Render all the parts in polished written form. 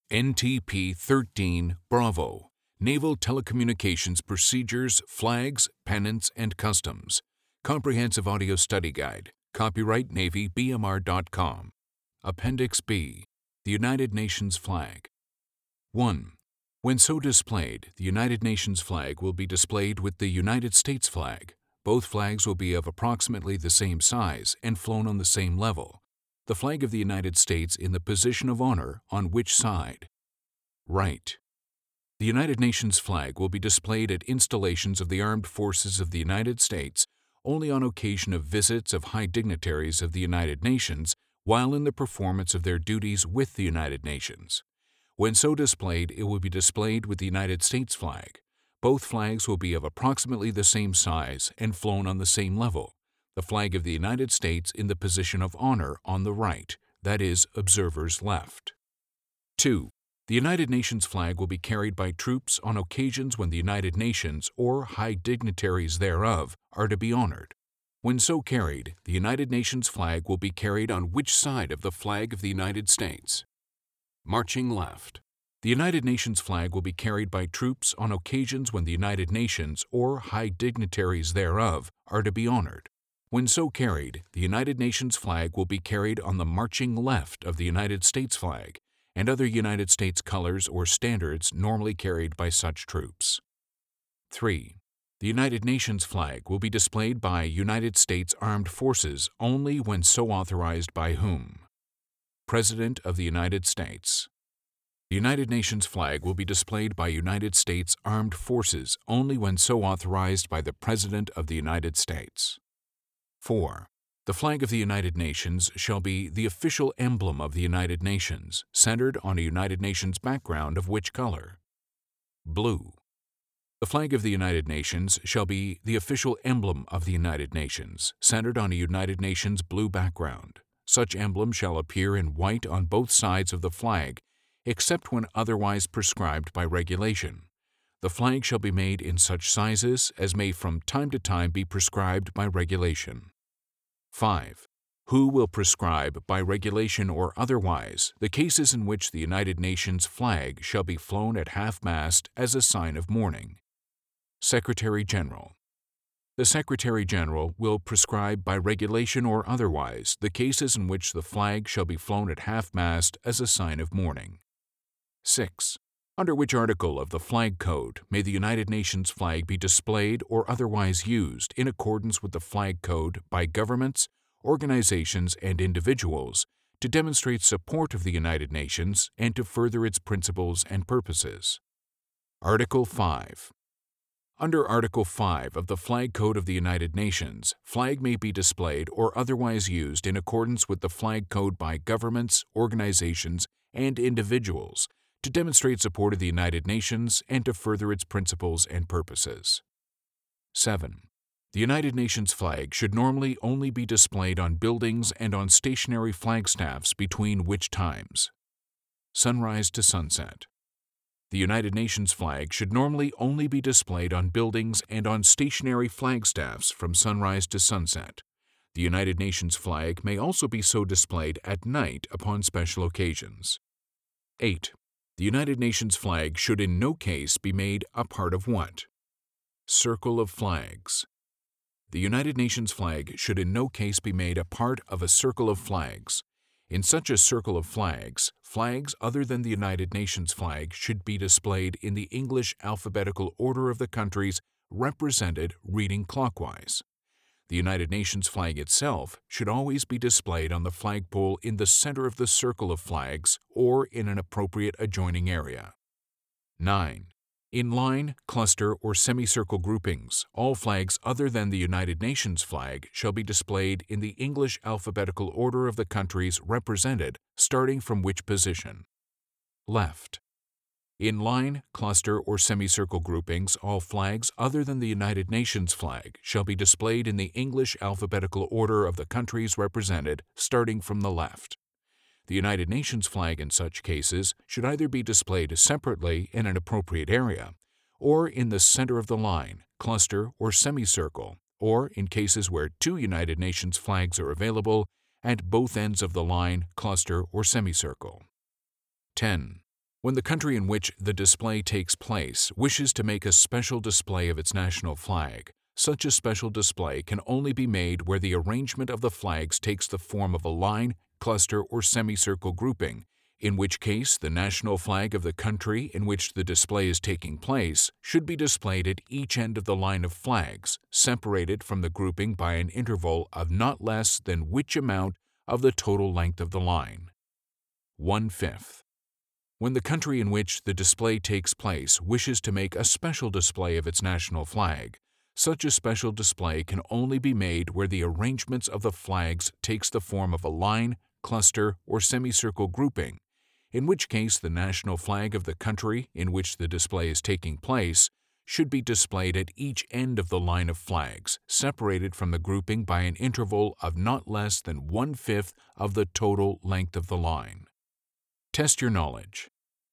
NTP-13 Bravo, Naval Telecommunications Procedures, Flags, Pennants, and Customs. Comprehensive Audio Study Guide. Copyright Navy BMR.com. Appendix B. The United Nations Flag. 1. When so displayed, the United Nations flag will be displayed with the United States flag. Both flags will be of approximately the same size and flown on the same level. The flag of the United States in the position of honor on which side? Right. The United Nations flag will be displayed at installations of the Armed Forces of the United States only on occasion of visits of high dignitaries of the United Nations while in the performance of their duties with the United Nations. When so displayed, it will be displayed with the United States flag. Both flags will be of approximately the same size and flown on the same level. The flag of the United States in the position of honor on the right, that is, observers' left. 2. The United Nations flag will be carried by troops on occasions when the United Nations or high dignitaries thereof are to be honored. When so carried, the United Nations flag will be carried on which side of the flag of the United States? Marching left. The United Nations flag will be carried by troops on occasions when the United Nations or high dignitaries thereof are to be honored. When so carried, the United Nations flag will be carried on the marching left of the United States flag and other United States colors or standards normally carried by such troops. 3. The United Nations flag will be displayed by United States Armed Forces only when so authorized by whom? President of the United States. The United Nations flag will be displayed by United States Armed Forces only when so authorized by the President of the United States. 4. The flag of the United Nations shall be the official emblem of the United Nations, centered on a United Nations background of which color? Blue. The flag of the United Nations shall be the official emblem of the United Nations, centered on a United Nations blue background. Such emblem shall appear in white on both sides of the flag, except when otherwise prescribed by regulation. The flag shall be made in such sizes as may from time to time be prescribed by regulation. 5. Who will prescribe by regulation or otherwise the cases in which the United Nations flag shall be flown at half-mast as a sign of mourning? Secretary-General. The Secretary-General will prescribe by regulation or otherwise the cases in which the flag shall be flown at half-mast as a sign of mourning. 6. Under which article of the Flag Code may the United Nations flag be displayed or otherwise used in accordance with the Flag Code by governments, organizations, and individuals to demonstrate support of the United Nations and to further its principles and purposes? Article 5. Under Article 5 of the Flag Code of the United Nations, flag may be displayed or otherwise used in accordance with the Flag Code by governments, organizations, and individuals to demonstrate support of the United Nations and to further its principles and purposes. 7. The United Nations flag should normally only be displayed on buildings and on stationary flagstaffs between which times? Sunrise to sunset. The United Nations flag should normally only be displayed on buildings and on stationary flagstaffs from sunrise to sunset. The United Nations flag may also be so displayed at night upon special occasions. 8. The United Nations flag should in no case be made a part of what? Circle of flags. The United Nations flag should in no case be made a part of a circle of flags. In such a circle of flags, flags other than the United Nations flag should be displayed in the English alphabetical order of the countries represented reading clockwise. The United Nations flag itself should always be displayed on the flagpole in the center of the circle of flags or in an appropriate adjoining area. 9. In line, cluster, or semicircle groupings, all flags other than the United Nations flag shall be displayed in the English alphabetical order of the countries represented, starting from which position? Left. In line, cluster, or semicircle groupings, all flags other than the United Nations flag shall be displayed in the English alphabetical order of the countries represented, starting from the left. The United Nations flag in such cases should either be displayed separately in an appropriate area, or in the center of the line, cluster, or semicircle, or in cases where two United Nations flags are available, at both ends of the line, cluster, or semicircle. 10. When the country in which the display takes place wishes to make a special display of its national flag, such a special display can only be made where the arrangement of the flags takes the form of a line, cluster, or semicircle grouping, in which case the national flag of the country in which the display is taking place should be displayed at each end of the line of flags, separated from the grouping by an interval of not less than which amount of the total length of the line. 1/5. When the country in which the display takes place wishes to make a special display of its national flag, such a special display can only be made where the arrangements of the flags takes the form of a line, cluster, or semicircle grouping, in which case the national flag of the country in which the display is taking place should be displayed at each end of the line of flags, separated from the grouping by an interval of not less than 1/5 of the total length of the line. Test your knowledge.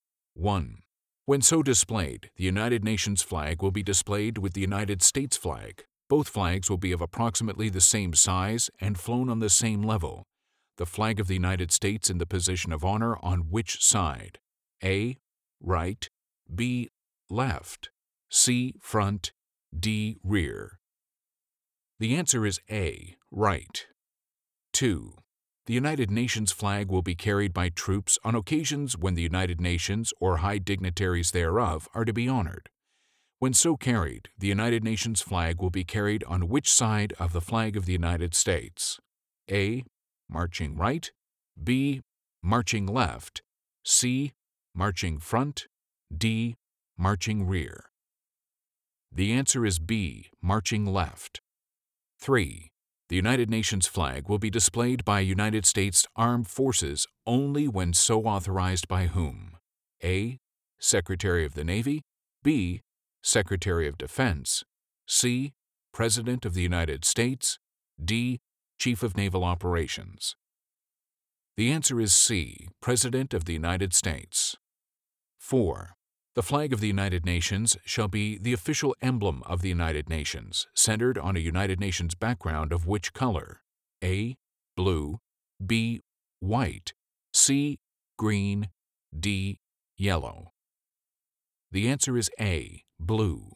1. When so displayed, the United Nations flag will be displayed with the United States flag. Both flags will be of approximately the same size and flown on the same level. The flag of the United States in the position of honor on which side? A. Right. B. Left. C. Front. D. Rear. The answer is A. Right. 2. The United Nations flag will be carried by troops on occasions when the United Nations or high dignitaries thereof are to be honored. When so carried, the United Nations flag will be carried on which side of the flag of the United States? A. Marching right. B. Marching left. C. Marching front. D. Marching rear. The answer is B. Marching left. 3. The United Nations flag will be displayed by United States Armed Forces only when so authorized by whom? A. Secretary of the Navy. B. Secretary of Defense. C. President of the United States. D. Chief of Naval Operations. The answer is C. President of the United States. 4. The flag of the United Nations shall be the official emblem of the United Nations, centered on a United Nations background of which color? A. Blue. B. White. C. Green. D. Yellow. The answer is A. Blue.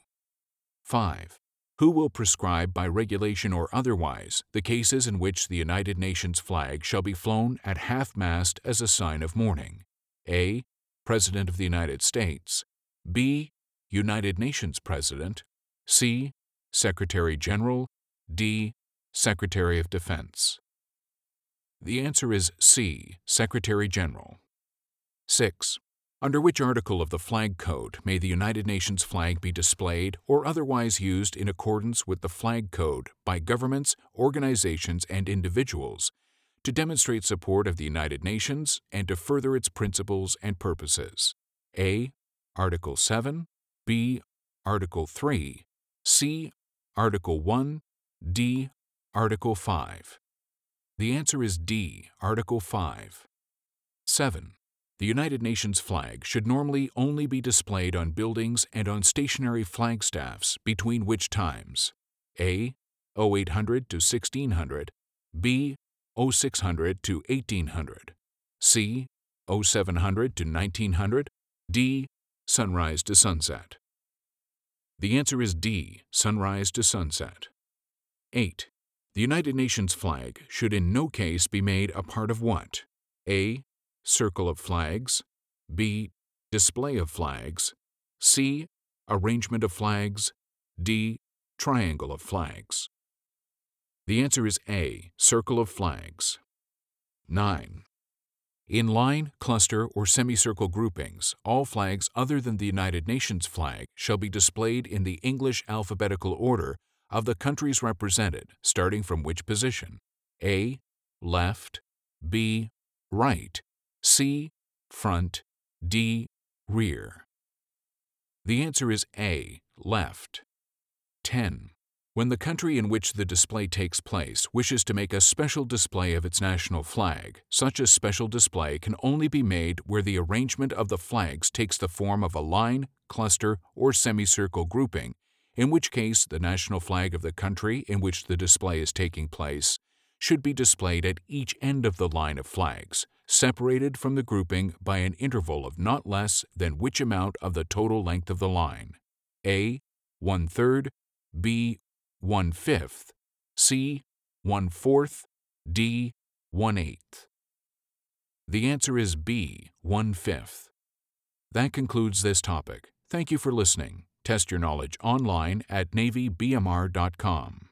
5. Who will prescribe by regulation or otherwise the cases in which the United Nations flag shall be flown at half-mast as a sign of mourning? A. President of the United States. B. United Nations President. C. Secretary General. D. Secretary of Defense. The answer is C. Secretary General. 6. Under which article of the Flag Code may the United Nations flag be displayed or otherwise used in accordance with the Flag Code by governments, organizations, and individuals to demonstrate support of the United Nations and to further its principles and purposes? A. Article 7. B. Article 3. C. Article 1. D. Article 5. The answer is D. Article 5. 7. The United Nations flag should normally only be displayed on buildings and on stationary flagstaffs between which times? A. 0800 to 1600. B. 0600 to 1800. C. 0700 to 1900. D. Sunrise to sunset. The answer is D. Sunrise to sunset. 8. The United Nations flag should in no case be made a part of what? A. Circle of flags. B. Display of flags. C. Arrangement of flags. D. Triangle of flags. The answer is A. Circle of flags. 9. In line, cluster, or semicircle groupings, all flags other than the United Nations flag shall be displayed in the English alphabetical order of the countries represented, starting from which position? A. Left. B. Right. C. Front. D. Rear. The answer is A. Left. 10. When the country in which the display takes place wishes to make a special display of its national flag, such a special display can only be made where the arrangement of the flags takes the form of a line, cluster, or semicircle grouping, in which case the national flag of the country in which the display is taking place should be displayed at each end of the line of flags, separated from the grouping by an interval of not less than which amount of the total length of the line? A. 1/3, B. 1/5, C. 1/4, D. 1/8. The answer is B. 1/5. That concludes this topic. Thank you for listening. Test your knowledge online at NavyBMR.com.